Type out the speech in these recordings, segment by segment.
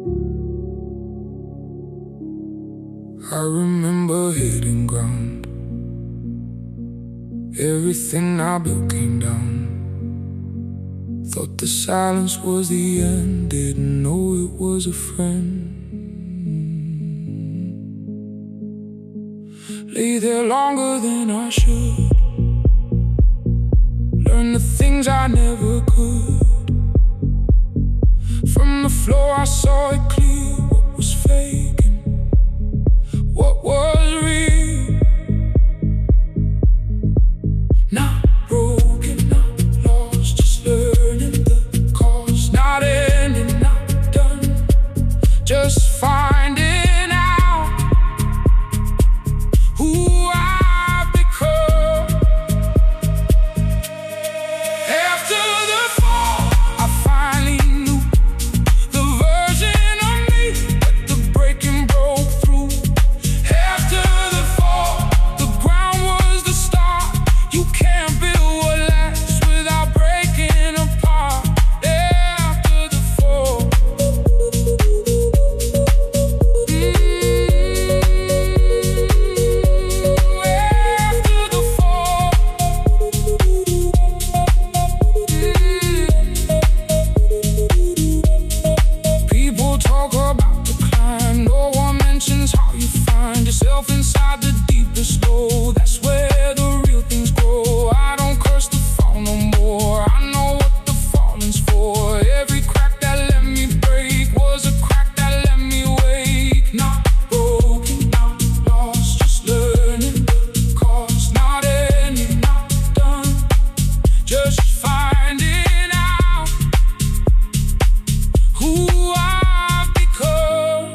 I remember hitting ground. Everything I built came down. Thought the silence was the end. Didn't know it was a friend. Lay there longer than I should. Learn the things I never could. From the floor I saw it clear. What was fake and what was real. Not broken, not lost, just learning the cause. Not ending, not done, just finding out who I've become. After the fall, I finally knew the version of me that the breaking broke through. After the fall, the ground was the start. You can't build what lasts without breaking apart. After the fall, after the fall, people talk about the climb. No one mentions how you find yourself inside the deepest low. That's where the real things grow. I don't curse the fall no more. I know what the falling's for. Every crack that let me break was a crack that let me wake. Not broken, not lost, just learning the cause. Not ending, not done, just finding out who I've become.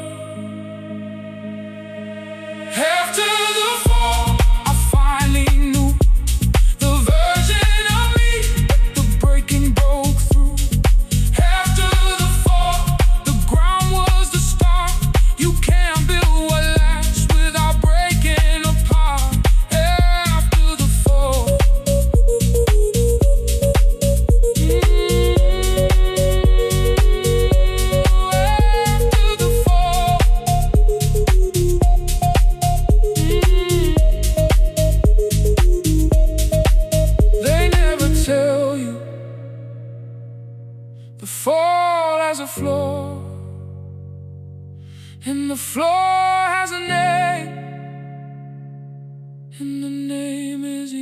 After the fall, I finally knew the version of me that the breaking broke through. After the fall, the ground was the start. You can't build what lasts without breaking apart. After the fall, after the fall, they never tell you the fall has a floor, and the floor has a name, and the name is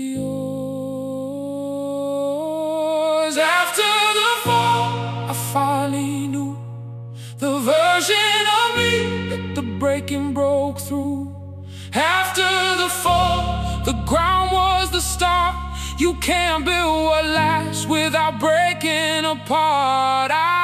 yours. After the fall, I finally knew the version of me that the breaking broke through. After the fall, the ground was the start. You can't build what lasts without breaking apart.